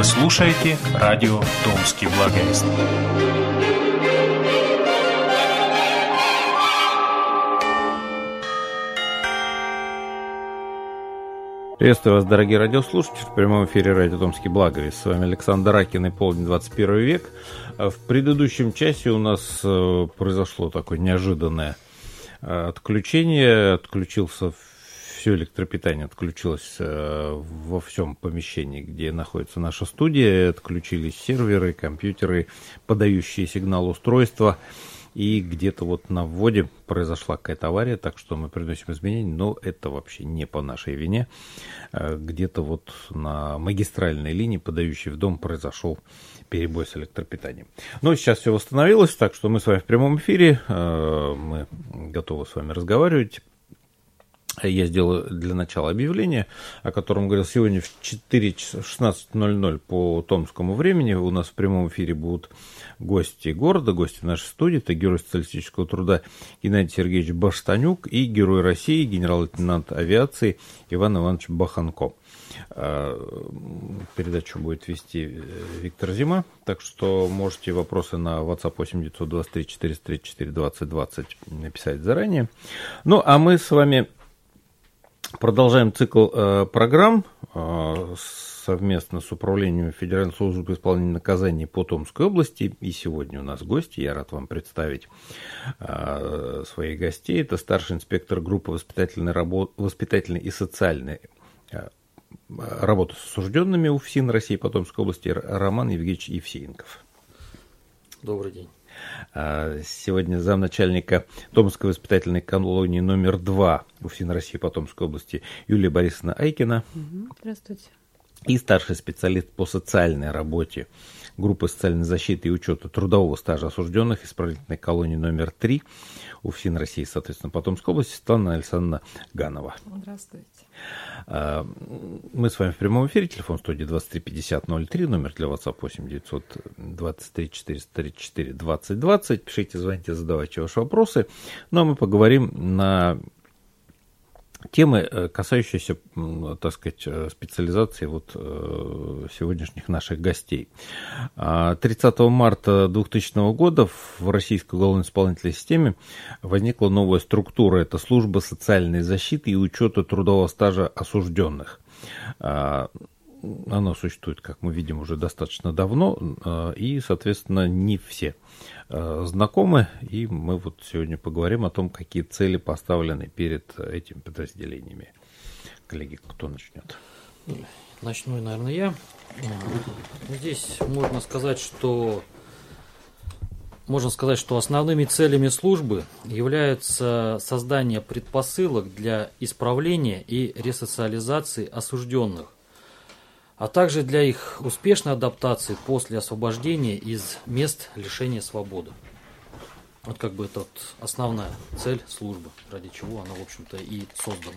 Вы слушаете радио «Томский благовест». Приветствую вас, дорогие радиослушатели, в прямом эфире радио «Томский благовест». С вами Александр Ракин и полдень 21 век. В предыдущем часе у нас произошло такое неожиданное отключение. Отключился все электропитание, отключилось во всем помещении, где находится наша студия. Отключились серверы, компьютеры, подающие сигнал устройства. И где-то вот на вводе произошла какая-то авария, так что мы приносим изменения, но это вообще не по нашей вине. Где-то вот на магистральной линии, подающей в дом, произошел перебой с электропитанием. Но сейчас все восстановилось, так что мы с вами в прямом эфире, мы готовы с вами разговаривать. Я сделаю для начала объявление, о котором говорил сегодня в 16:00 по томскому времени. У нас в прямом эфире будут гости города, гости нашей студии. Это герой социалистического труда Геннадий Сергеевич Баштанюк и герой России, генерал-лейтенант авиации Иван Иванович Баханко. Передачу будет вести Виктор Зима, так что можете вопросы на WhatsApp 8-923 434 20 20 написать заранее. Ну, а мы с вами продолжаем цикл программ совместно с Управлением Федеральной службы исполнения наказаний по Томской области. И сегодня у нас гости. Я рад вам представить своих гостей. Это старший инспектор группы воспитательной и социальной работы с осужденными УФСИН России по Томской области Роман Евгеньевич Евсеенков. Добрый день. Сегодня замначальника Томской воспитательной колонии номер 2 УФСИН России по Томской области Юлия Борисовна Айкина. Здравствуйте. И старший специалист по социальной работе группы социальной защиты и учета трудового стажа осужденных исправительной колонии номер 3 УФСИН России, соответственно, по Томской области Светлана Александровна Ганова. Здравствуйте. Мы с вами в прямом эфире, телефон студии 23 50 03, номер для WhatsApp 8 923 434 20 20. Пишите, звоните, задавайте ваши вопросы. Ну, а мы поговорим на темы, касающиеся, так сказать, специализации вот сегодняшних наших гостей. 30 марта 2000 года в российской уголовно-исполнительной системе возникла новая структура. Это служба социальной защиты и учета трудового стажа осужденных. Она существует, как мы видим, уже достаточно давно, и, соответственно, не все знакомы, и мы вот сегодня поговорим о том, какие цели поставлены перед этими подразделениями. Коллеги, кто начнет? Начну, наверное, я. Здесь можно сказать, что основными целями службы являются создание предпосылок для исправления и ресоциализации осужденных, а также для их успешной адаптации после освобождения из мест лишения свободы. Вот как бы это вот основная цель службы, ради чего она, в общем-то, и создана.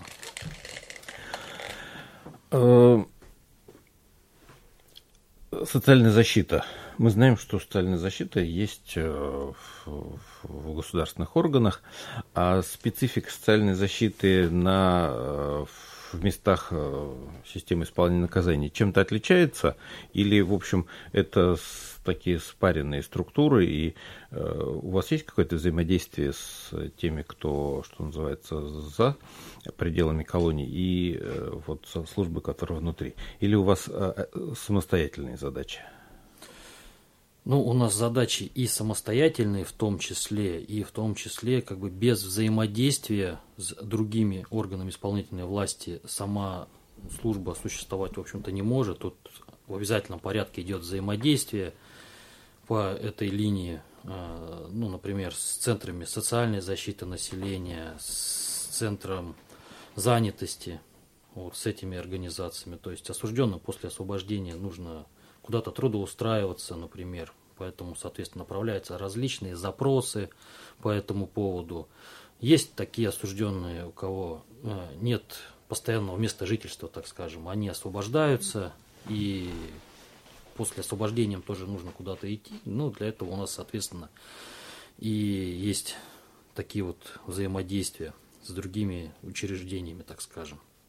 Социальная защита. Мы знаем, что социальная защита есть в государственных органах, а специфика социальной защиты в местах системы исполнения наказаний чем-то отличается? Или, в общем, это такие спаренные структуры, и у вас есть какое-то взаимодействие с теми, кто, что называется, за пределами колонии, и вот со службой, которая внутри? Или у вас самостоятельные задачи? Ну, у нас задачи и самостоятельные в том числе как бы без взаимодействия с другими органами исполнительной власти сама служба существовать, в общем-то, не может. Тут в обязательном порядке идет взаимодействие по этой линии, ну, например, с центрами социальной защиты населения, с центром занятости, вот, с этими организациями. То есть осужденным после освобождения нужно куда-то трудоустраиваться, например. Поэтому, соответственно, направляются различные запросы по этому поводу. Есть такие осужденные, у кого нет постоянного места жительства, так скажем. Они освобождаются, и после освобождения им тоже нужно куда-то идти. Ну, для этого у нас, соответственно, и есть такие вот взаимодействия с другими учреждениями, так скажем.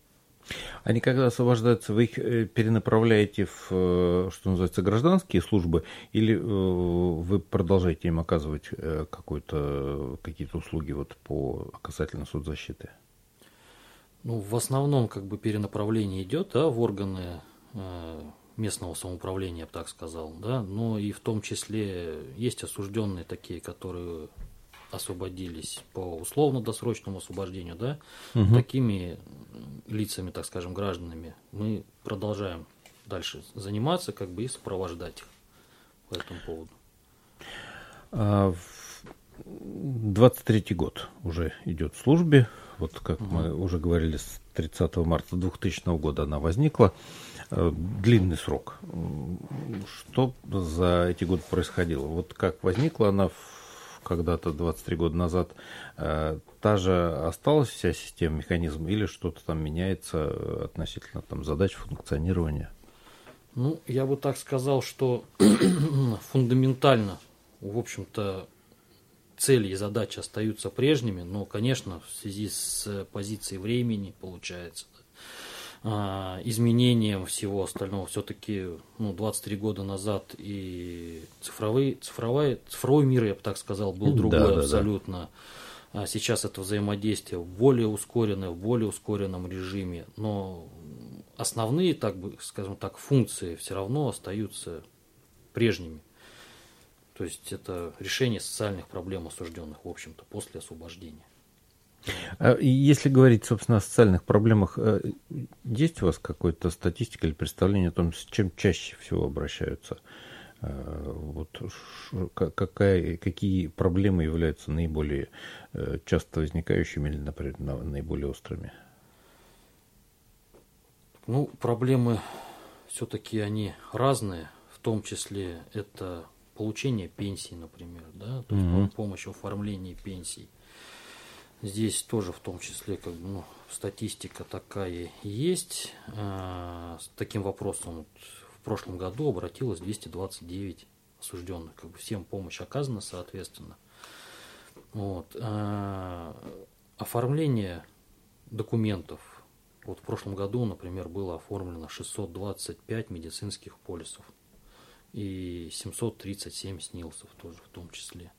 Они когда освобождаются, вы их перенаправляете в, что называется, гражданские службы, или вы продолжаете им оказывать какие-то услуги вот по касательно соцзащиты? Ну, в основном как бы перенаправление идет, да, в органы местного самоуправления, я бы так сказал, да, но и в том числе есть осужденные такие, которые освободились по условно-досрочному освобожденению, да, такими лицами, так скажем, гражданами, мы продолжаем дальше заниматься, как бы, и сопровождать их по этому поводу. 23-й год уже идет в службе, вот как мы уже говорили, с 30 марта 2000 года она возникла. Длинный срок. Что за эти годы происходило? Вот как возникла она когда-то 23 года назад, та же осталась вся система, механизм, или что-то там меняется относительно там задач функционирования? Ну, я бы так сказал, что фундаментально, в общем-то, цели и задачи остаются прежними, но, конечно, в связи с позицией времени, получается, изменением всего остального, все-таки 23 года назад и цифровой мир, я бы так сказал, был другой абсолютно. А сейчас это взаимодействие более ускоренное, в более ускоренном режиме, но основные, так бы, скажем так, функции все равно остаются прежними. То есть это решение социальных проблем осужденных, в общем-то, после освобождения. Если говорить, собственно, о социальных проблемах, есть у вас какая-то статистика или представление о том, с чем чаще всего обращаются? Вот, какие проблемы являются наиболее часто возникающими или, например, наиболее острыми? Ну, проблемы все-таки они разные, в том числе это получение пенсии, например, да, то есть помощь в оформлении пенсий. Здесь тоже в том числе как бы, статистика такая есть. С таким вопросом в прошлом году обратилось 229 осужденных. Как бы всем помощь оказана, соответственно. Вот. Оформление документов. Вот в прошлом году, например, было оформлено 625 медицинских полисов и 737 СНИЛСов тоже в том числе.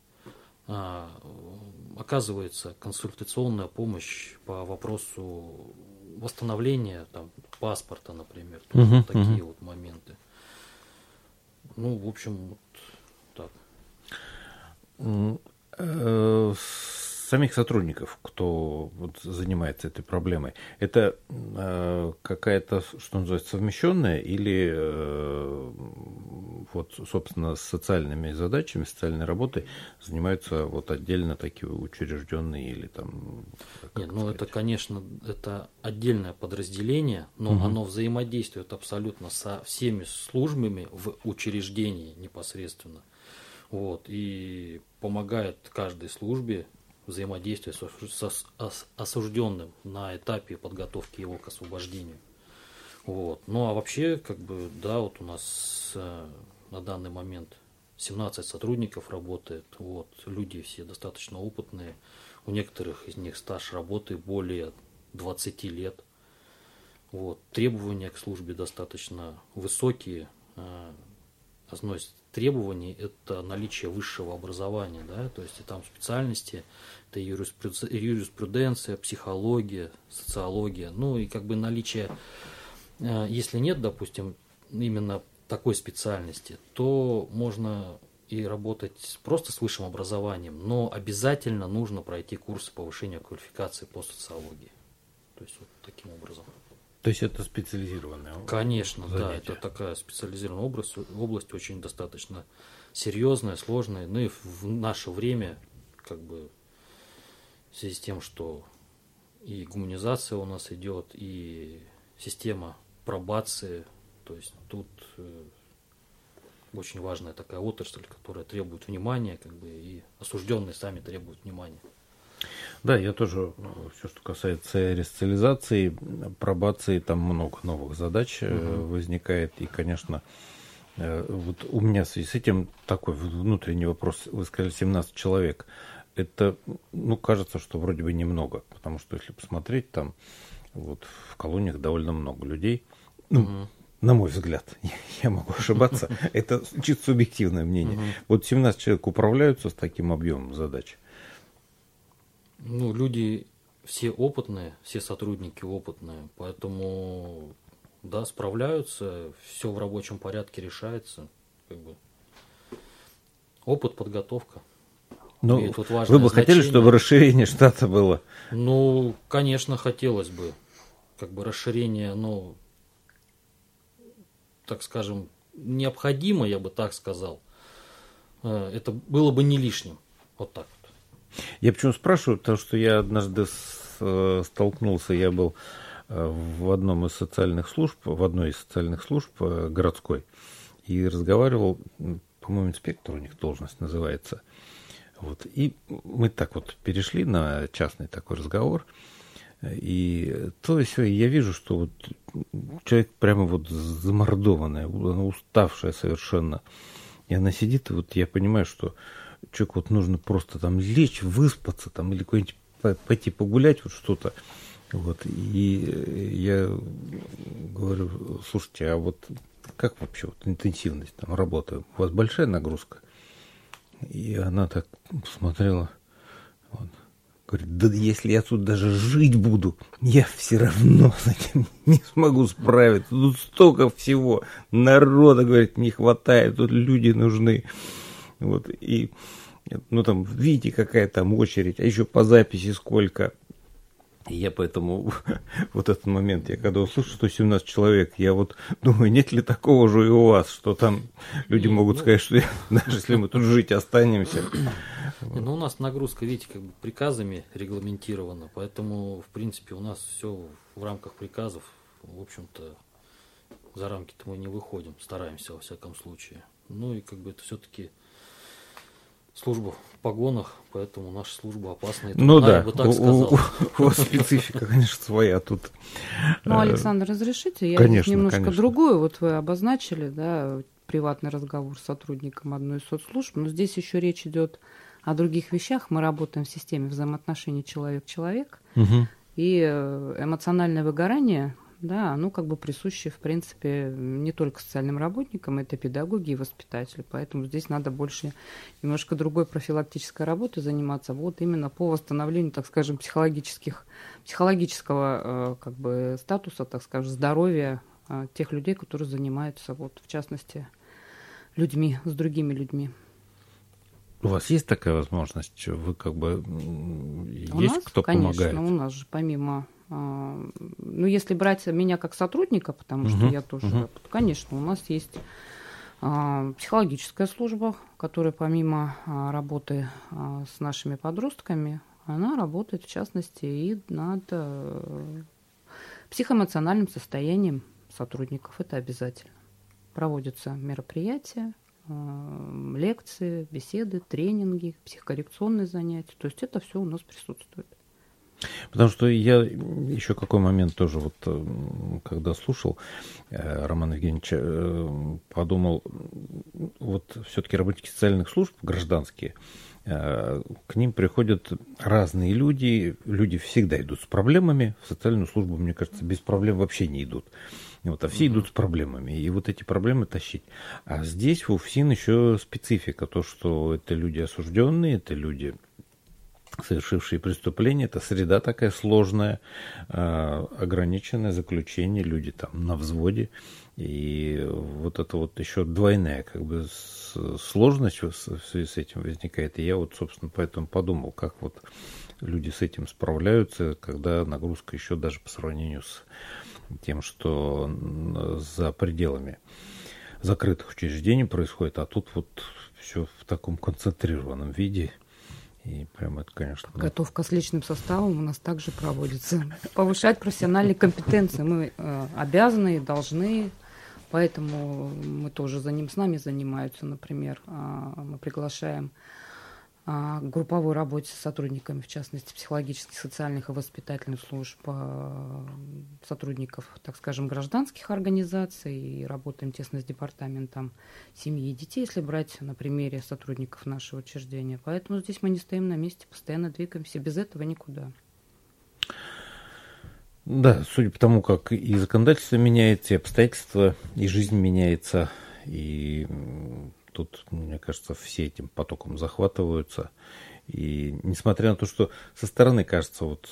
Оказывается консультационная помощь по вопросу восстановления там, паспорта, например, вот такие вот моменты. Ну, в общем, вот так. Самих сотрудников, кто вот занимается этой проблемой, это какая-то, что называется, совмещенная или вот, собственно, с социальными задачами, социальной работой занимаются вот отдельно такие учрежденные или там... Нет, ну это, конечно, это отдельное подразделение, но оно взаимодействует абсолютно со всеми службами в учреждении непосредственно. Вот, и помогает каждой службе взаимодействие с осужденным на этапе подготовки его к освобождению. Вот. Ну а вообще, как бы, да, вот у нас на данный момент 17 сотрудников работает. Вот. Люди все достаточно опытные. У некоторых из них стаж работы более 20 лет. Вот. Требования к службе достаточно высокие. Одно из требований – это наличие высшего образования, да, то есть и там специальности, это юриспруденция, психология, социология, ну и как бы наличие, если нет, допустим, именно такой специальности, то можно и работать просто с высшим образованием, но обязательно нужно пройти курсы повышения квалификации по социологии, то есть вот таким образом. То есть это специализированная область? Конечно, да, это такая специализированная область очень достаточно серьезная, сложная. Ну и в наше время, как бы, в связи с тем, что и гуманизация у нас идет, и система пробации, то есть тут очень важная такая отрасль, которая требует внимания, как бы, и осужденные сами требуют внимания. Да, я тоже, все, что касается ресоциализации, пробации, там много новых задач возникает. И, конечно, вот у меня в связи с этим такой внутренний вопрос. Вы сказали, 17 человек. Это, кажется, что вроде бы немного. Потому что, если посмотреть, там Вот в колониях довольно много людей. Ну, на мой взгляд, я могу ошибаться, это чисто субъективное мнение. Вот 17 человек управляются с таким объемом задач? Ну, люди все опытные, все сотрудники опытные, поэтому, да, справляются, все в рабочем порядке решается, как бы. Опыт, подготовка. Ну, вы бы хотели, чтобы расширение штата было? Ну, конечно, хотелось бы. Как бы расширение, ну, так скажем, необходимо, я бы так сказал. Это было бы не лишним. Вот так вот. Я почему спрашиваю, потому что я однажды столкнулся, я был в одной из социальных служб городской, и разговаривал, по-моему, инспектор у них должность называется. Вот. И мы так вот перешли на частный такой разговор, и то и сё, и я вижу, что вот человек прямо вот замордованный, она уставшая совершенно. И она сидит, и вот я понимаю, что человеку вот нужно просто там лечь, выспаться, там, или куда-нибудь пойти погулять, вот что-то. Вот. И я говорю, слушайте, а вот как вообще вот интенсивность там работы? У вас большая нагрузка? И она так смотрела, вот. Говорит, да если я тут даже жить буду, я все равно с этим не смогу справиться. Тут столько всего, народа, говорит, не хватает, тут люди нужны. Вот, и, ну, там, видите, какая там очередь, а еще по записи сколько. И я поэтому вот этот момент, я когда услышу, что 17 человек, я вот думаю, нет ли такого же и у вас, что там люди могут сказать, что даже если мы тут жить останемся. Ну, у нас нагрузка, видите, как бы приказами регламентирована, поэтому, в принципе, у нас все в рамках приказов, в общем-то, за рамки-то мы не выходим, стараемся во всяком случае. Ну и как бы это все-таки служба в погонах, поэтому наша служба опасная. Ну да, я бы так сказал. У вас специфика, конечно, своя тут. Ну, Александр, разрешите? Я конечно, немножко конечно. другую, вот вы обозначили, да, приватный разговор с сотрудником одной из соцслужб, но здесь еще речь идет о других вещах. Мы работаем в системе взаимоотношений человек-человек, и эмоциональное выгорание, да, оно как бы присуще, в принципе, не только социальным работникам, это педагоги и воспитатели, поэтому здесь надо больше немножко другой профилактической работой заниматься, вот именно по восстановлению, так скажем, психологического как бы статуса, так скажем, здоровья тех людей, которые занимаются, вот, в частности, людьми, с другими людьми. У вас есть такая возможность? Вы как бы У есть нас, кто конечно, помогает? у нас же помимо, ну, если брать меня как сотрудника, потому что я тоже, конечно, у нас есть психологическая служба, которая помимо работы с нашими подростками, она работает, в частности, и над психоэмоциональным состоянием сотрудников. Это обязательно. Проводятся мероприятия, лекции, беседы, тренинги, психокоррекционные занятия. То есть это все у нас присутствует. Потому что я еще какой момент тоже вот, когда слушал Романа Евгеньевича, подумал, вот все-таки работники социальных служб, гражданские, к ним приходят разные люди, люди всегда идут с проблемами, в социальную службу, мне кажется, без проблем вообще не идут. Вот, а все идут с проблемами, и вот эти проблемы тащить. А здесь в УФСИН еще специфика, то, что это люди осужденные, это люди, совершившие преступления, это среда такая сложная, ограниченное заключение, люди там на взводе, и вот это вот еще двойная как бы сложность в связи с этим возникает. И я вот, собственно, поэтому подумал, как вот люди с этим справляются, когда нагрузка еще даже по сравнению с тем, что за пределами закрытых учреждений происходит, а тут вот все в таком концентрированном виде. И прям это, конечно... Подготовка с личным составом у нас также проводится. Повышать профессиональные компетенции мы обязаны и должны, поэтому мы тоже с нами занимаются, например, мы приглашаем к групповой работе с сотрудниками, в частности, психологических, социальных и воспитательных служб, сотрудников, так скажем, гражданских организаций, и работаем тесно с департаментом семьи и детей, если брать на примере сотрудников нашего учреждения. Поэтому здесь мы не стоим на месте, постоянно двигаемся, без этого никуда. Да, судя по тому, как и законодательство меняется, и обстоятельства, и жизнь меняется, и тут, мне кажется, все этим потоком захватываются. И несмотря на то, что со стороны кажется, вот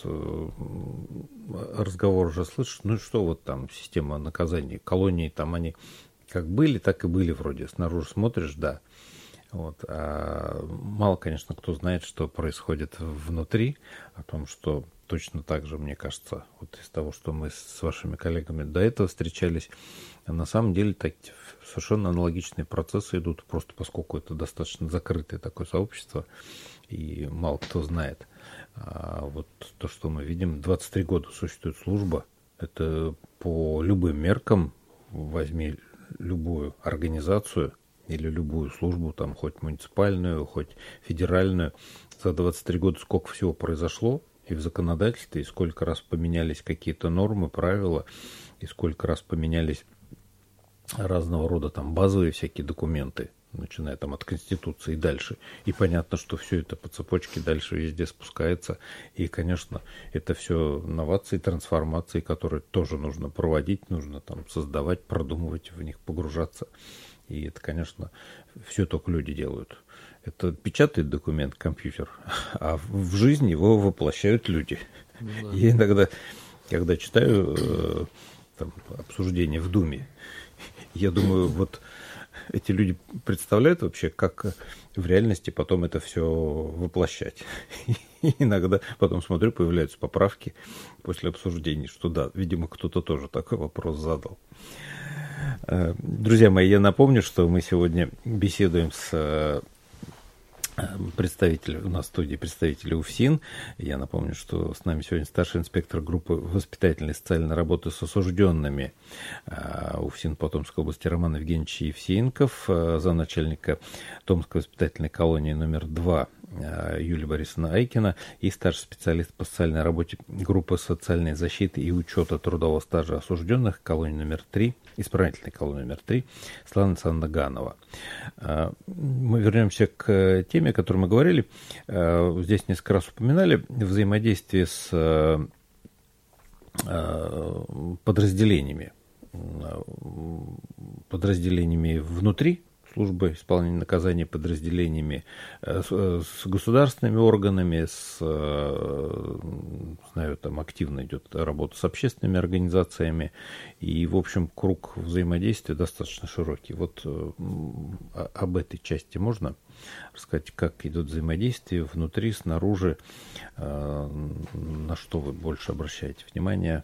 разговор уже слышишь, ну что вот там система наказаний, колонии там они как были, так и были вроде. Снаружи смотришь, да. Вот. А мало, конечно, кто знает, что происходит внутри, о том, что точно так же, мне кажется, вот из того, что мы с вашими коллегами до этого встречались, на самом деле так, совершенно аналогичные процессы идут, просто поскольку это достаточно закрытое такое сообщество, и мало кто знает. А вот то, что мы видим, 23 года существует служба, это по любым меркам, возьми любую организацию или любую службу, там хоть муниципальную, хоть федеральную, за 23 года сколько всего произошло и в законодательстве, и сколько раз поменялись какие-то нормы, правила, и сколько раз поменялись разного рода там базовые всякие документы, начиная там от Конституции и дальше. И понятно, что все это по цепочке дальше везде спускается. И, конечно, это все новации, трансформации, которые тоже нужно проводить, нужно там создавать, продумывать, в них погружаться. И это, конечно, все только люди делают. Это печатает документ компьютер, а в жизни его воплощают люди. Ну, да. Я иногда, когда читаю там, обсуждения в Думе, я думаю, вот эти люди представляют вообще, как в реальности потом это все воплощать. И иногда потом смотрю, появляются поправки после обсуждений, что да, видимо, кто-то тоже такой вопрос задал. Друзья мои, я напомню, что мы сегодня беседуем с представитель, у нас в студии представители УФСИН. Я напомню, что с нами сегодня старший инспектор группы воспитательной и социальной работы с осужденными УФСИН по Томской области Роман Евгеньевич Евсеенков, замначальника Томской воспитательной колонии номер 2 Юлия Борисовна Айкина и старший специалист по социальной работе группы социальной защиты и учета трудового стажа осужденных колонии номер 3, исправительной колонии номер 3, Светлана Александровна Ганова. Мы вернемся к теме, о которой мы говорили. Здесь несколько раз упоминали взаимодействие с подразделениями внутри службы исполнения наказания, подразделениями, с государственными органами, знаю, там активно идет работа с общественными организациями, и, в общем, круг взаимодействия достаточно широкий. Вот об этой части можно рассказать, как идет взаимодействие внутри, снаружи, на что вы больше обращаете внимание?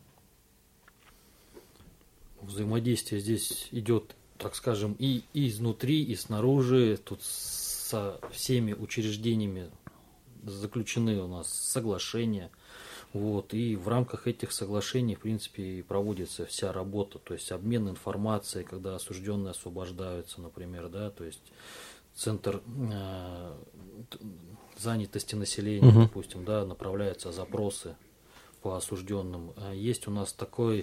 Взаимодействие здесь идет, так скажем, и изнутри, и снаружи. Тут со всеми учреждениями заключены у нас соглашения. Вот, и в рамках этих соглашений, в принципе, и проводится вся работа. То есть обмен информацией, когда осужденные освобождаются, например, да, то есть центр занятости населения, допустим, да, направляются запросы по осужденным. Есть у нас такой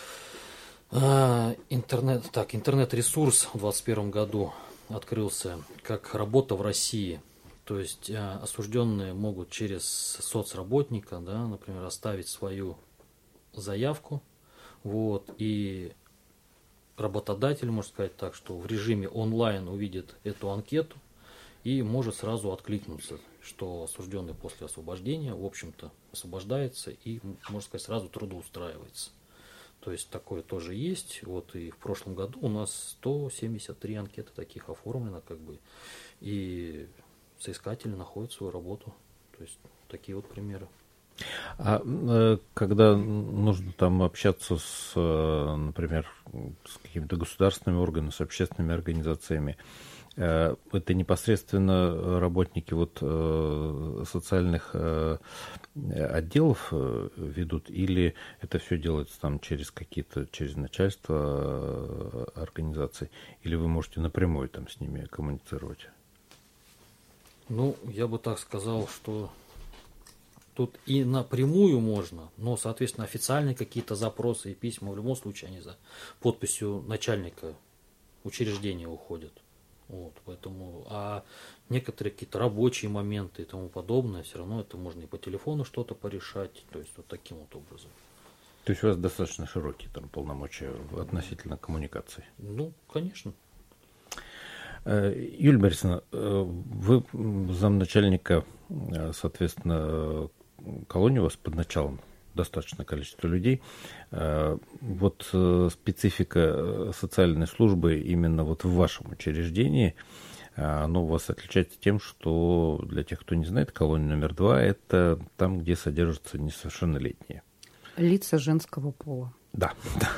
интернет-ресурс в 2021 году открылся, как «Работа в России». То есть осужденные могут через соцработника, да, например, оставить свою заявку, вот, и работодатель, можно сказать так, что в режиме онлайн увидит эту анкету и может сразу откликнуться, что осужденный после освобождения, в общем-то, освобождается и, можно сказать, сразу трудоустраивается. То есть такое тоже есть. Вот и в прошлом году у нас 173 анкеты таких оформлено, как бы, и соискатели находят свою работу. То есть такие вот примеры. А когда нужно там общаться с, например, с какими-то государственными органами, с общественными организациями, это непосредственно работники вот социальных отделов ведут, или это все делается там через начальство организаций, или вы можете напрямую там с ними коммуницировать? Ну, я бы так сказал, что тут и напрямую можно, но, соответственно, официальные какие-то запросы и письма в любом случае они за подписью начальника учреждения уходят. Вот, поэтому, а некоторые какие-то рабочие моменты и тому подобное, все равно это можно и по телефону что-то порешать, то есть вот таким вот образом. То есть у вас достаточно широкие там полномочия относительно коммуникации? Ну, конечно. Юлия Борисовна, вы замначальника, соответственно, колонии у вас под началом достаточное количество людей. Вот специфика социальной службы именно вот в вашем учреждении, оно у вас отличается тем, что для тех, кто не знает, колония номер 2 – это там, где содержатся несовершеннолетние. Лица женского пола. Да.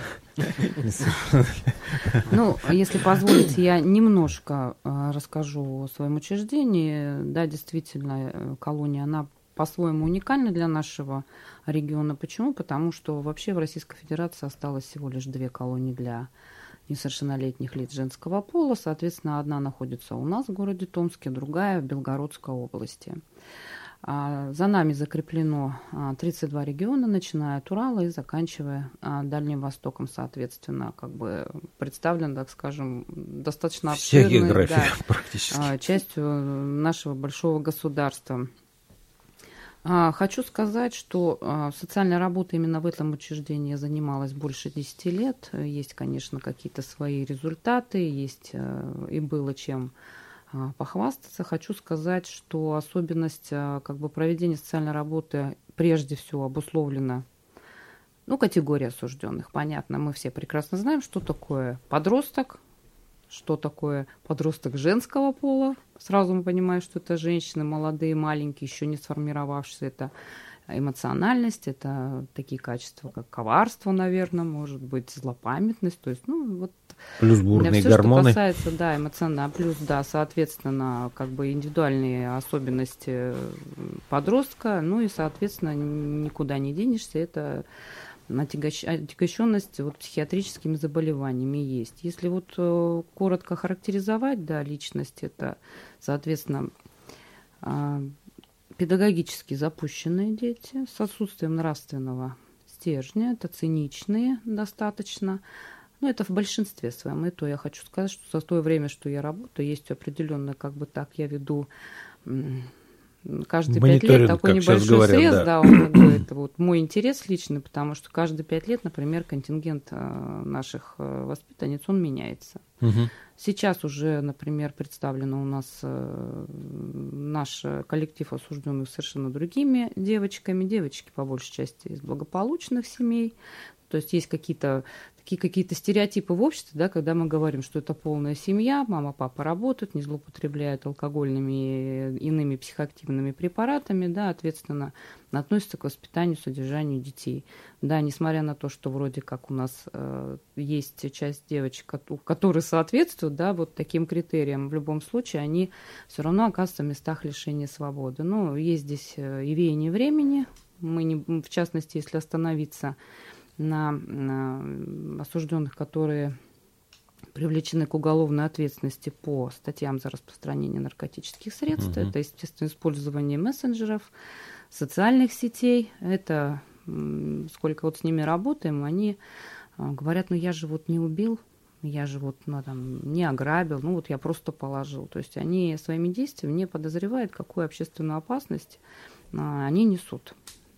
Ну, если позволите, я немножко расскажу о своем учреждении. Да, действительно, колония, она по-своему уникальна для нашего региона. Почему? Потому что вообще в Российской Федерации осталось всего лишь 2 колонии для несовершеннолетних лиц женского пола. Соответственно, одна находится у нас в городе Томске, другая в Белгородской области. За нами закреплено 32 региона, начиная от Урала и заканчивая Дальним Востоком, соответственно, как бы представлен, так скажем, достаточно обширной частью нашего большого государства. Хочу сказать, что социальной работой именно в этом учреждении я занималась больше 10 лет. Есть, конечно, какие-то свои результаты, есть и было чем похвастаться. Хочу сказать, что особенность как бы проведения социальной работы прежде всего обусловлена категорией осужденных. Понятно, мы все прекрасно знаем, что такое подросток, что такое подросток женского пола. Сразу мы понимаем, что это женщины молодые, маленькие, еще не сформировавшиеся. Это эмоциональность, это такие качества, как коварство, наверное, может быть, злопамятность. То есть, плюс бурные все, гормоны. Что касается, эмоционально, плюс, соответственно, как бы индивидуальные особенности подростка, и, соответственно, никуда не денешься, это отягощенность психиатрическими заболеваниями есть. Если коротко характеризовать, личность, это, соответственно, педагогически запущенные дети с отсутствием нравственного стержня, это циничные достаточно. Это в большинстве своем. И то я хочу сказать, что за то время, что я работаю, есть определенно, я веду каждые 5 лет такой небольшой срез, это мой интерес личный, потому что каждые 5 лет, например, контингент наших воспитанниц, он меняется. Угу. Сейчас уже, например, представлено у нас наш коллектив осужденных совершенно другими девочками. Девочки, по большей части, из благополучных семей. То есть есть какие-то стереотипы в обществе, когда мы говорим, что это полная семья, мама, папа работают, не злоупотребляют алкогольными и иными психоактивными препаратами, ответственно относятся к воспитанию, содержанию детей. Несмотря на то, что вроде как у нас есть часть девочек, которые соответствуют, таким критериям, в любом случае они все равно оказываются в местах лишения свободы. Но есть здесь и веяние времени. В частности, если остановиться на осужденных, которые привлечены к уголовной ответственности по статьям за распространение наркотических средств. Угу. Это, естественно, использование мессенджеров, социальных сетей. Это сколько с ними работаем, они говорят, я же не убил, я же не ограбил, я просто положил. То есть они своими действиями не подозревают, какую общественную опасность они несут.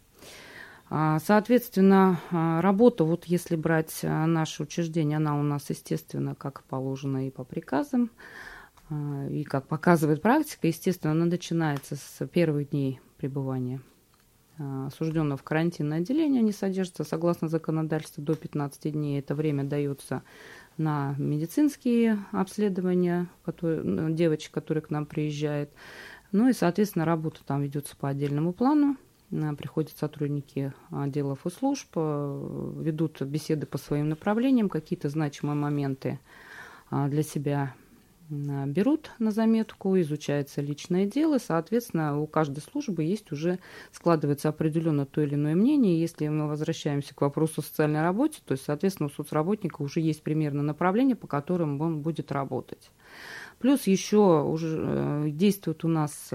Соответственно, работа, если брать наше учреждение, она у нас, естественно, как положено и по приказам, и как показывает практика, естественно, она начинается с первых дней пребывания осужденного в карантинное отделение. Они содержатся, согласно законодательству, до 15 дней. Это время дается на медицинские обследования девочек, которые к нам приезжают. И, соответственно, работа там ведется по отдельному плану. Приходят сотрудники отделов и служб, ведут беседы по своим направлениям, какие-то значимые моменты для себя берут на заметку, изучается личное дело, соответственно, у каждой службы складывается определенно то или иное мнение. Если мы возвращаемся к вопросу социальной работы, то есть, соответственно, у соцработника уже есть примерно направление, по которым он будет работать. Плюс еще уже действует у нас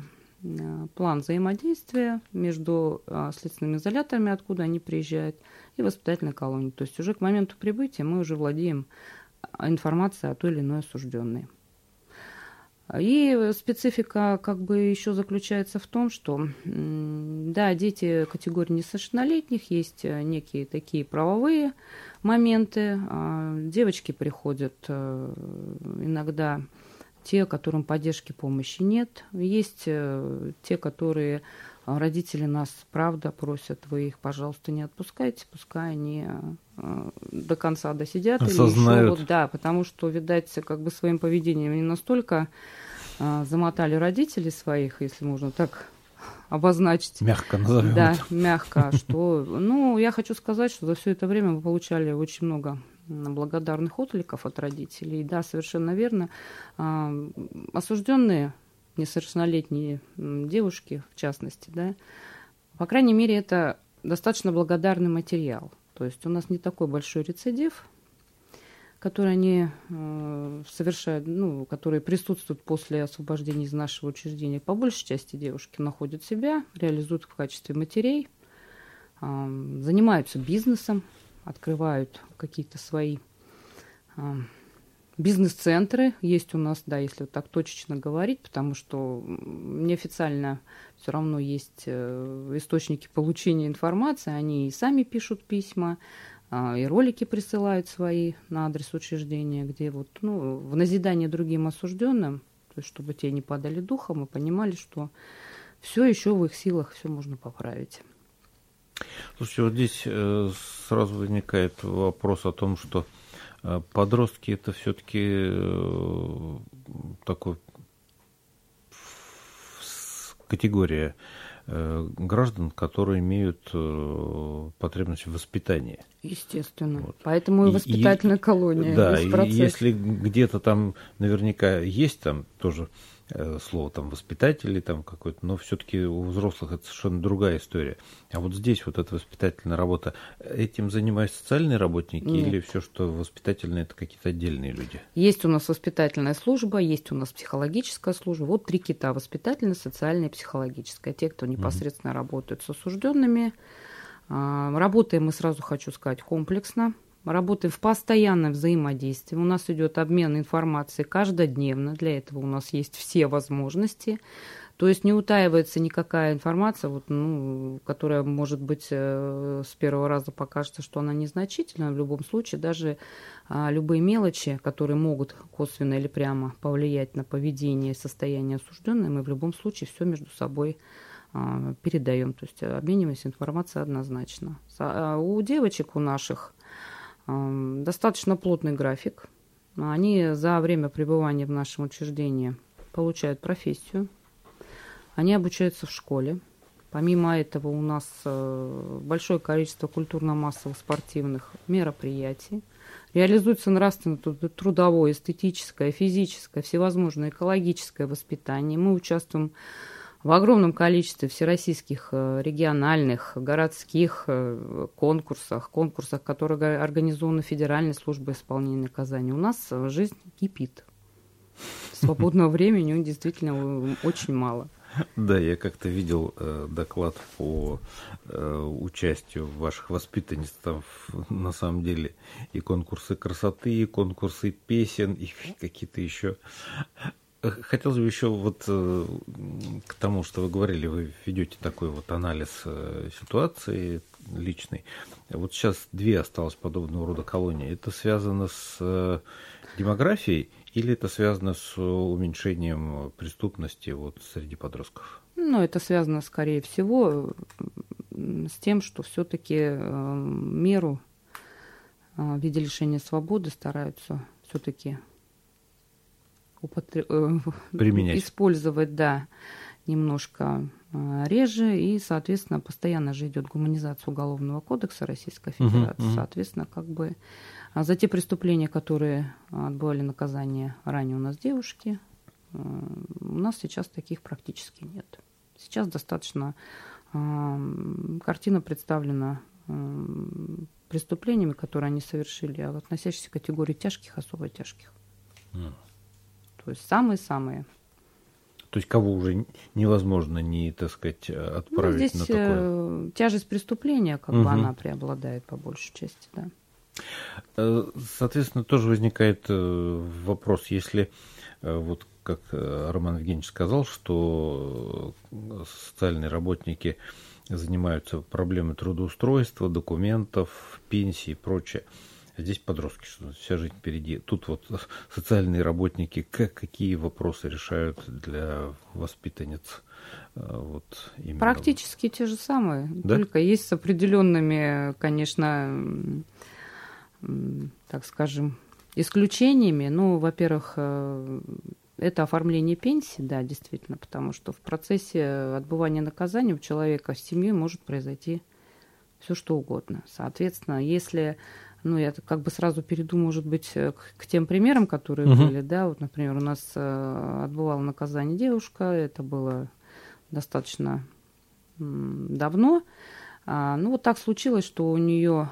план взаимодействия между следственными изоляторами, откуда они приезжают, и воспитательной колонией. То есть уже к моменту прибытия мы уже владеем информацией о той или иной осужденной. И специфика как бы еще заключается в том, что, да, дети категории несовершеннолетних, есть некие такие правовые моменты. Девочки приходят иногда те, которым поддержки, помощи нет. Есть те, которые родители нас, правда, просят, вы их, пожалуйста, не отпускайте, пускай они до конца досидят. Осознают. Или еще, да, потому что, видать, как бы своим поведением не настолько замотали родителей своих, если можно так обозначить. Мягко назовем. Да, это. мягко. Что, ну, я хочу сказать, что за все это время мы получали очень много благодарных откликов от родителей. Да, совершенно верно. Осужденные несовершеннолетние девушки, в частности, да, по крайней мере, это достаточно благодарный материал. То есть у нас не такой большой рецидив, который они совершают, ну, которые присутствуют после освобождения из нашего учреждения. По большей части девушки находят себя, реализуют в качестве матерей, занимаются бизнесом, открывают какие-то свои бизнес-центры. Есть у нас, да, если вот так точечно говорить, потому что неофициально все равно есть источники получения информации, они и сами пишут письма, и ролики присылают свои на адрес учреждения, где вот, ну, в назидание другим осужденным, то есть чтобы те не падали духом и понимали, что все еще в их силах, все можно поправить. Слушайте, вот здесь сразу возникает вопрос о том, что подростки это все-таки такой категория граждан, которые имеют потребность в воспитании. Естественно. Вот. Поэтому и воспитательная колония. Да, и если где-то там наверняка есть там тоже слово там воспитатели там какой-то, но все-таки у взрослых это совершенно другая история. А вот здесь вот эта воспитательная работа, этим занимаются социальные работники? Нет. Или все, что воспитательные, это какие-то отдельные люди? Есть у нас воспитательная служба, есть у нас психологическая служба. Вот 3 кита: воспитательная, социальная и психологическая. Те, кто непосредственно работают с осужденными. Работаем мы, сразу хочу сказать, комплексно. Работаем в постоянном взаимодействии. У нас идет обмен информацией каждодневно. Для этого у нас есть все возможности. То есть не утаивается никакая информация, вот, ну, которая, может быть, с первого раза покажется, что она незначительна. В любом случае, даже любые мелочи, которые могут косвенно или прямо повлиять на поведение и состояние осужденного, мы в любом случае все между собой передаем. То есть обмениваемся информацией однозначно. У девочек, у наших, достаточно плотный график. Они за время пребывания в нашем учреждении получают профессию. Они обучаются в школе. Помимо этого у нас большое количество культурно-массовых спортивных мероприятий. Реализуется нравственно-трудовое, эстетическое, физическое, всевозможное экологическое воспитание. Мы участвуем в огромном количестве всероссийских, региональных, городских конкурсах, которые организованы Федеральной службой исполнения наказаний. У нас жизнь кипит. Свободного времени у них действительно очень мало. Да, я как-то видел доклад по участию ваших воспитанниц. Там на самом деле и конкурсы красоты, и конкурсы песен, и какие-то еще. Хотелось бы еще вот к тому, что вы говорили, вы ведете такой вот анализ ситуации личной. Вот сейчас 2 осталось подобного рода колонии. Это связано с демографией или это связано с уменьшением преступности вот среди подростков? Ну, это связано, скорее всего, с тем, что все-таки меру в виде лишения свободы стараются все-таки применять, использовать, да, немножко реже, и, соответственно, постоянно же идет гуманизация Уголовного кодекса Российской Федерации. Соответственно, как бы за те преступления, которые отбывали наказание ранее у нас девушки, у нас сейчас таких практически нет. Сейчас достаточно картина представлена преступлениями, которые они совершили, относящиеся к категории тяжких, особо тяжких. То есть самые-самые. То есть кого уже невозможно не, так сказать, отправить, ну, здесь на такое? Тяжесть преступления, как бы она преобладает по большей части, да. Соответственно, тоже возникает вопрос, если вот как Роман Евгеньевич сказал, что социальные работники занимаются проблемой трудоустройства, документов, пенсии и прочее. А здесь подростки, что вся жизнь впереди. Тут вот социальные работники какие вопросы решают для воспитанниц? Вот именно. Практически те же самые, да? Только есть с определенными, конечно, так скажем, исключениями. Ну, во-первых, это оформление пенсии, да, действительно, потому что в процессе отбывания наказания у человека с семьей может произойти все что угодно. Соответственно, если, ну, я как бы сразу перейду, может быть, к тем примерам, которые были, да, вот, например, у нас отбывала наказание девушка, это было достаточно давно. Ну, вот так случилось, что у нее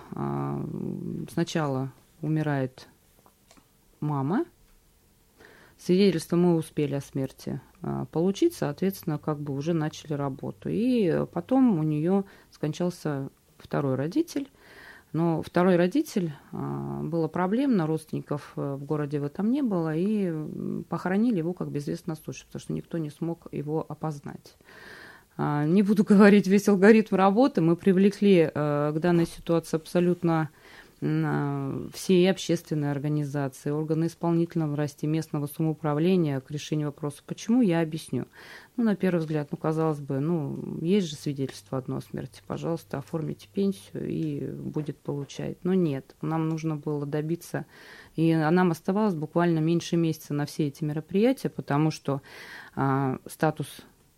сначала умирает мама. Свидетельство мы успели о смерти получить, соответственно, как бы уже начали работу. И потом у нее скончался второй родитель. Но второй родитель, было проблемно, родственников в городе в этом не было, и похоронили его как безвестного случая, потому что никто не смог его опознать. Не буду говорить весь алгоритм работы, мы привлекли к данной ситуации абсолютно все общественные организации, органы исполнительной власти, местного самоуправления к решению вопроса. Почему, я объясню. Ну, на первый взгляд, ну, казалось бы, ну, есть же свидетельство одной смерти, пожалуйста, оформите пенсию и будет получать. Но нет, нам нужно было добиться, и нам оставалось буквально меньше месяца на все эти мероприятия, потому что статус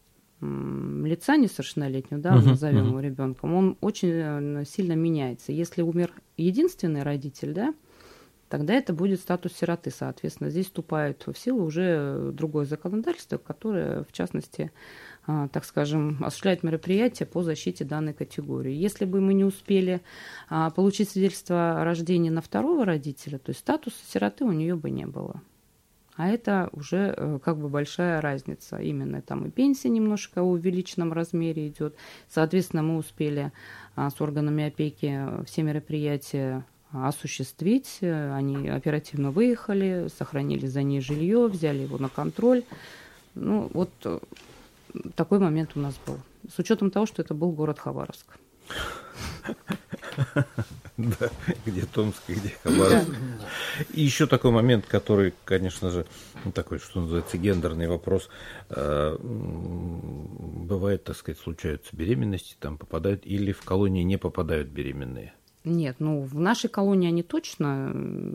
лица несовершеннолетнего, да, назовем его ребенком, он очень сильно меняется. Если умер единственный родитель, да, тогда это будет статус сироты, соответственно. Здесь вступает в силу уже другое законодательство, которое, в частности, так скажем, осуществляет мероприятия по защите данной категории. Если бы мы не успели получить свидетельство о рождении на второго родителя, то есть статуса сироты у нее бы не было. А это уже как бы большая разница. Именно там и пенсия немножко в увеличенном размере идет. Соответственно, мы успели с органами опеки все мероприятия осуществить. Они оперативно выехали, сохранили за ней жилье, взяли его на контроль. Ну, вот такой момент у нас был. С учетом того, что это был город Хабаровск. Да, где Томск, где Хабаровск. И еще такой момент, который, конечно же, такой, что называется, гендерный вопрос. Бывает, так сказать, случаются беременности, там попадают, или в колонии не попадают беременные? Нет, ну, в нашей колонии они точно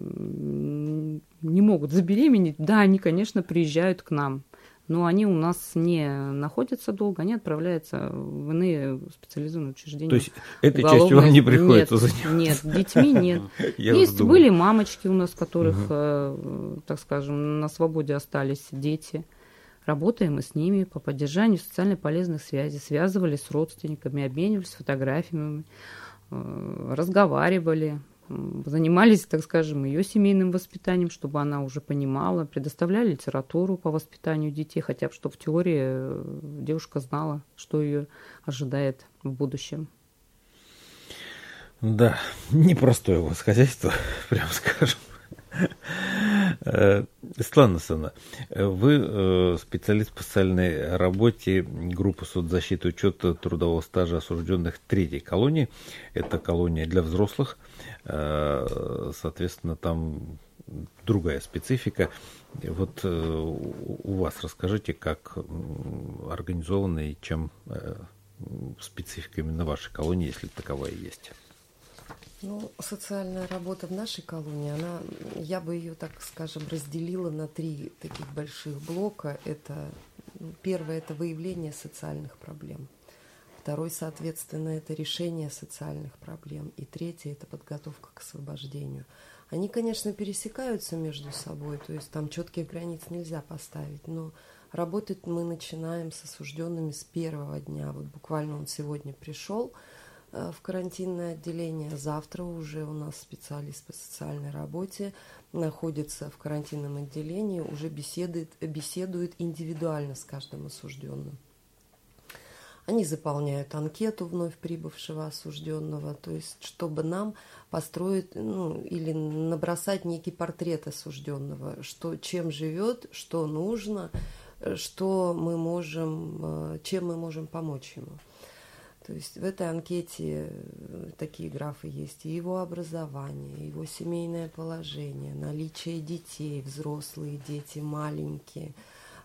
не могут забеременеть. Да, они, конечно, приезжают к нам. Но они у нас не находятся долго, они отправляются в иные специализированные учреждения. То есть этой частью вам не приходится заниматься? Нет, детьми нет. Есть, были мамочки у нас, которых, так скажем, на свободе остались дети. Работаем мы с ними по поддержанию социально полезных связей, связывались с родственниками, обменивались фотографиями, разговаривали. Занимались, так скажем, ее семейным воспитанием, чтобы она уже понимала, предоставляли литературу по воспитанию детей, хотя бы, чтобы в теории девушка знала, что ее ожидает в будущем. Да, непростое у вас хозяйство, прямо скажем. Светлана Александровна, вы специалист по социальной работе группы соцзащиты учета трудового стажа осужденных третьей колонии. Это колония для взрослых. Соответственно, там другая специфика. Вот у вас расскажите, как организована и чем специфика именно вашей колонии, если таковая есть. Ну, социальная работа в нашей колонии, я бы ее, так скажем, разделила на 3 таких больших блока. Первое – это выявление социальных проблем. Второй, соответственно, это решение социальных проблем. И третье – это подготовка к освобождению. Они, конечно, пересекаются между собой, то есть там четких границ нельзя поставить, но работать мы начинаем с осужденными с первого дня. Вот буквально он сегодня пришел в карантинное отделение. Завтра уже у нас специалист по социальной работе находится в карантинном отделении, уже беседует индивидуально с каждым осужденным. Они заполняют анкету вновь прибывшего осужденного, то есть чтобы нам построить, или набросать некий портрет осужденного, чем живет, что нужно, чем мы можем помочь ему. То есть в этой анкете такие графы есть: и его образование, его семейное положение, наличие детей, взрослые дети, маленькие,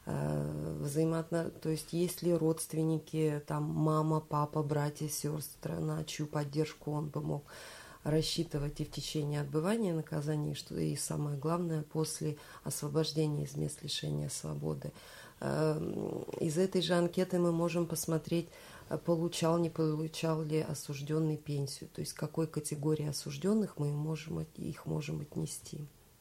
то есть есть ли родственники, там мама, папа, братья, сестры, на чью поддержку он бы мог рассчитывать и в течение отбывания наказания, и самое главное, после освобождения из мест лишения свободы. Из этой же анкеты мы можем посмотреть, получал, не получал ли осужденный пенсию, то есть к какой категории осужденных мы их можем отнести.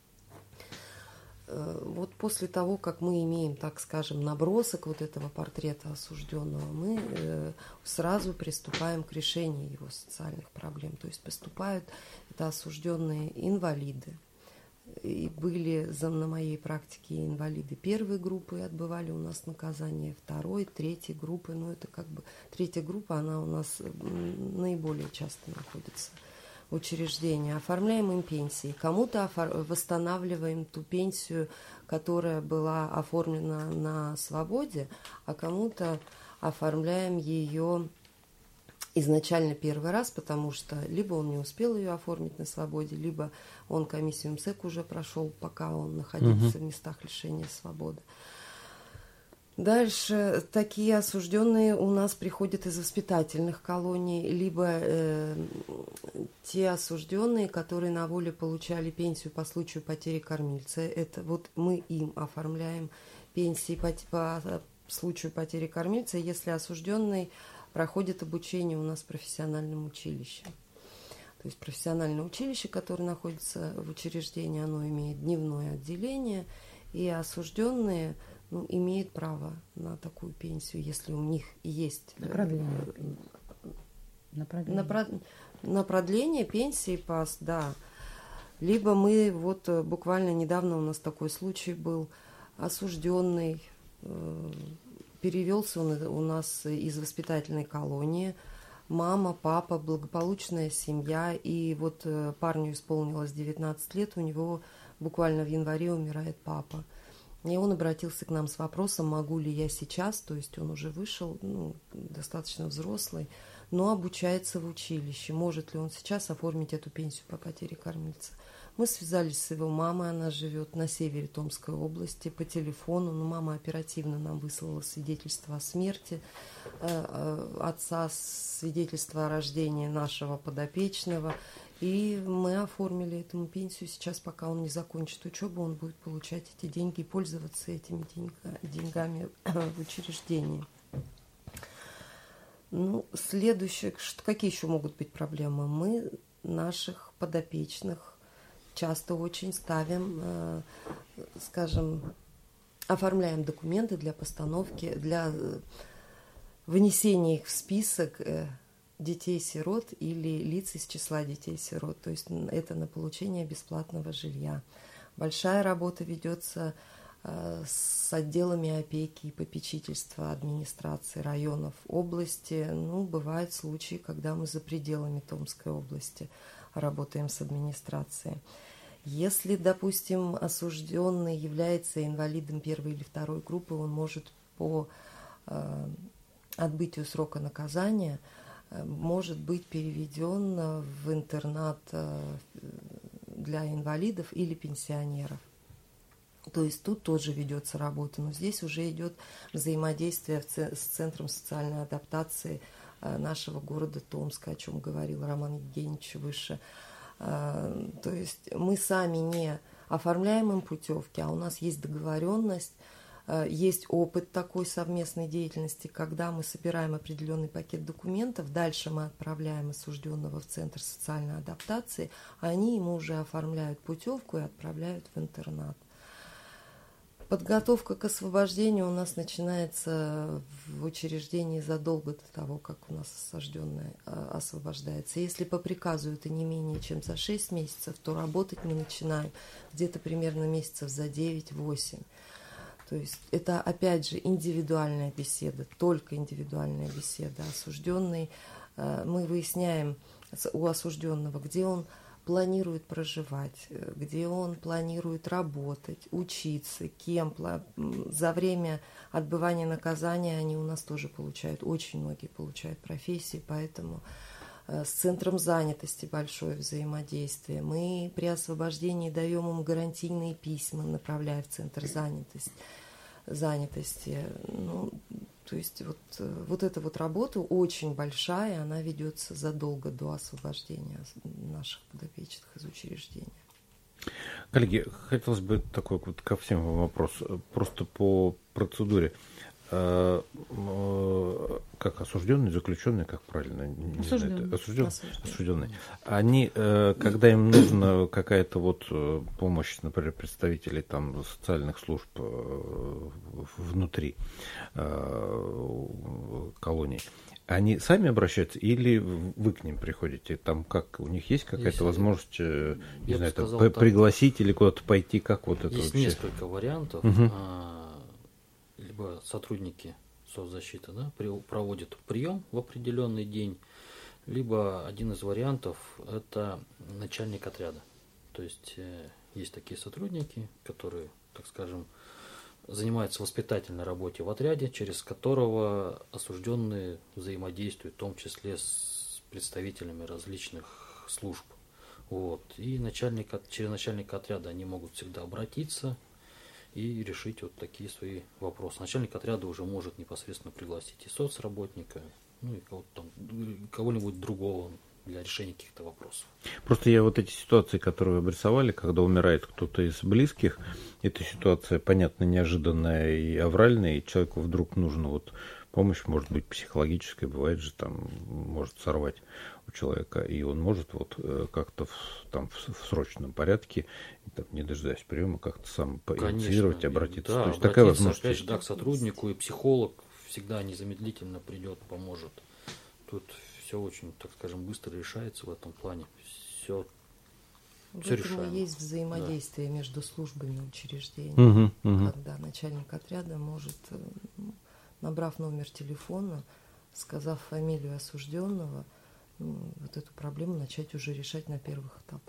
Вот после того, как мы имеем, так скажем, набросок вот этого портрета осужденного, мы сразу приступаем к решению его социальных проблем. То есть поступают это осужденные инвалиды. И были на моей практике инвалиды первой группы, отбывали у нас наказание, второй, третьей группы. Третья группа, она у нас наиболее часто находится в учреждении. Оформляем им пенсии. Кому-то восстанавливаем ту пенсию, которая была оформлена на свободе, а кому-то оформляем ее изначально первый раз, потому что либо он не успел ее оформить на свободе, либо он комиссию МСЭК уже прошел, пока он находился в местах лишения свободы. Дальше такие осужденные у нас приходят из воспитательных колоний, либо те осужденные, которые на воле получали пенсию по случаю потери кормильца. Это вот мы им оформляем пенсии по случаю потери кормильца, если осужденный проходит обучение у нас в профессиональном училище. То есть профессиональное училище, которое находится в учреждении, оно имеет дневное отделение, и осужденные имеют право на такую пенсию, если у них есть на продление пенсии ПАС, да. Либо мы, вот буквально недавно у нас такой случай был, осужденный, перевелся он у нас из воспитательной колонии, мама, папа, благополучная семья, и вот парню исполнилось 19 лет, у него буквально в январе умирает папа. И он обратился к нам с вопросом, могу ли я сейчас, то есть он уже вышел, достаточно взрослый, но обучается в училище, может ли он сейчас оформить эту пенсию по потере кормильца. Мы связались с его мамой, она живет на севере Томской области, по телефону, но мама оперативно нам выслала свидетельство о смерти отца, свидетельство о рождении нашего подопечного, и мы оформили этому пенсию. Сейчас, пока он не закончит учебу, он будет получать эти деньги и пользоваться этими деньгами в учреждении. Следующее, какие еще могут быть проблемы? Мы наших подопечных часто очень ставим, оформляем документы для постановки, для внесения их в список детей-сирот или лиц из числа детей-сирот. То есть это на получение бесплатного жилья. Большая работа ведется с отделами опеки и попечительства администрации районов области. Бывают случаи, когда мы за пределами Томской области работаем с администрацией. Если, допустим, осужденный является инвалидом первой или второй группы, он может по отбытию срока наказания может быть переведен в интернат для инвалидов или пенсионеров. То есть тут тоже ведется работа, но здесь уже идет взаимодействие с Центром социальной адаптации нашего города Томска, о чем говорил Роман Евгеньевич выше. То есть мы сами не оформляем им путевки, а у нас есть договоренность, есть опыт такой совместной деятельности, когда мы собираем определенный пакет документов, дальше мы отправляем осужденного в Центр социальной адаптации, а они ему уже оформляют путевку и отправляют в интернат. Подготовка к освобождению у нас начинается в учреждении задолго до того, как у нас осужденный освобождается. Если по приказу это не менее чем за 6 месяцев, то работать мы начинаем где-то примерно месяцев за 9-8. То есть это, опять же, индивидуальная беседа, только индивидуальная беседа. Осужденный, мы выясняем у осужденного, где он планирует проживать, где он планирует работать, учиться, кем. За время отбывания наказания они у нас тоже получают, очень многие получают профессии, поэтому с центром занятости большое взаимодействие. Мы при освобождении даем им гарантийные письма, направляя в центр занятости. Ну, то есть вот эта вот работа очень большая, она ведется задолго до освобождения наших подопечных из учреждения. Коллеги, хотелось бы такой вот ко всем вопрос, просто по процедуре. Как осужденные, заключенные, как правильно? Осужденные. Они, когда им нужна какая-то вот помощь, например, представителей там социальных служб внутри колоний, они сами обращаются или вы к ним приходите? Там как, у них есть какая-то возможность, не знаю, сказал, пригласить или куда-то пойти, как вот это есть вообще? Есть несколько вариантов. Либо сотрудники соцзащиты, да, проводят прием в определенный день, либо один из вариантов – это начальник отряда. То есть есть такие сотрудники, которые, так скажем, занимаются воспитательной работой в отряде, через которого осужденные взаимодействуют, в том числе с представителями различных служб. Вот. И через начальника отряда они могут всегда обратиться и решить вот такие свои вопросы. Начальник отряда уже может непосредственно пригласить и соцработника, ну и кого-нибудь другого для решения каких-то вопросов. Просто я вот эти ситуации, которые вы обрисовали, когда умирает кто-то из близких, эта ситуация, понятно, неожиданная и авральная, и человеку вдруг нужна вот помощь, может быть, психологическая, бывает же, там, может сорвать у человека, и он может вот как-то в срочном порядке, там, не дожидаясь приема, как-то сам поинициировать, обратиться. Да, то есть такая возможность. Опять же, да, к сотруднику, и психолог всегда незамедлительно придет, поможет. Тут все очень, так скажем, быстро решается в этом плане. Все решаемо. Есть взаимодействие между службами учреждения, когда начальник отряда может, набрав номер телефона, сказав фамилию осужденного, вот эту проблему начать уже решать на первых этапах.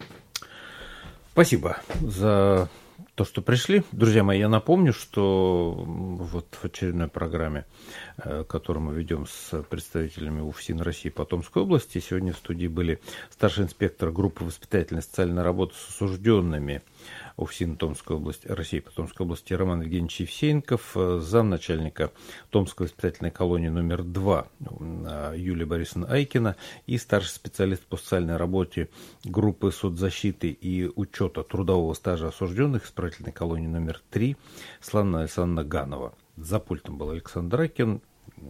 Спасибо за то, что пришли. Друзья мои, я напомню, что вот в очередной программе, которую мы ведем с представителями УФСИН России по Томской области, сегодня в студии были старший инспектор группы воспитательной социальной работы с осужденными УФСИН Томской области, России по Томской области Роман Евгеньевич Евсеенков, замначальника Томской воспитательной колонии номер 2 Юлия Борисовна Айкина и старший специалист по социальной работе группы соцзащиты и учета трудового стажа осужденных исправительной колонии номер 3 Славна Александровна Ганова. За пультом был Александр Ракин.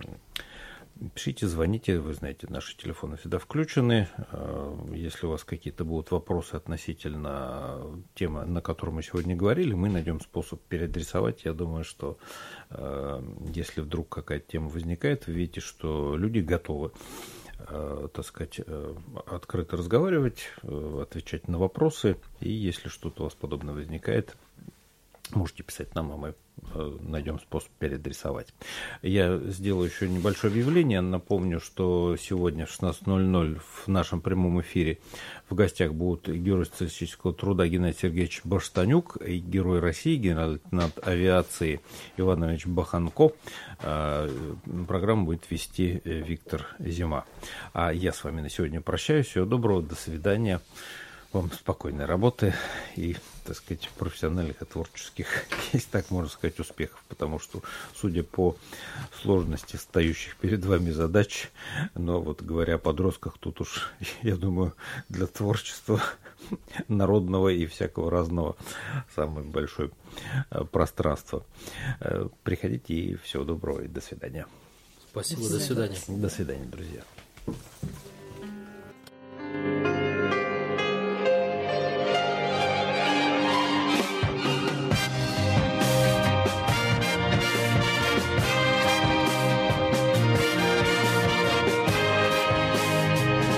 Пишите, звоните, вы знаете, наши телефоны всегда включены. Если у вас какие-то будут вопросы относительно темы, на которую мы сегодня говорили, мы найдем способ переадресовать. Я думаю, что если вдруг какая-то тема возникает, вы видите, что люди готовы, так сказать, открыто разговаривать, отвечать на вопросы. И если что-то у вас подобное возникает, можете писать нам, а мы найдем способ переадресовать. Я сделаю еще небольшое объявление. Напомню, что сегодня в 16:00 в нашем прямом эфире в гостях будут герой социалистического труда Геннадий Сергеевич Баштанюк и герой России, генерал-лейтенант авиации Иван Иванович Баханко. Программу будет вести Виктор Зима. А я с вами на сегодня прощаюсь. Всего доброго, до свидания. Вам спокойной работы и, так сказать, профессиональных и творческих, если так можно сказать, успехов, потому что, судя по сложности стоящих перед вами задач, но вот говоря о подростках, тут уж, я думаю, для творчества народного и всякого разного самое большое пространство. Приходите и всего доброго и до свидания. Спасибо, до свидания. До свидания, друзья.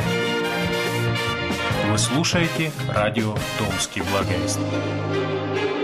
Вы слушаете радио «Томский благовест».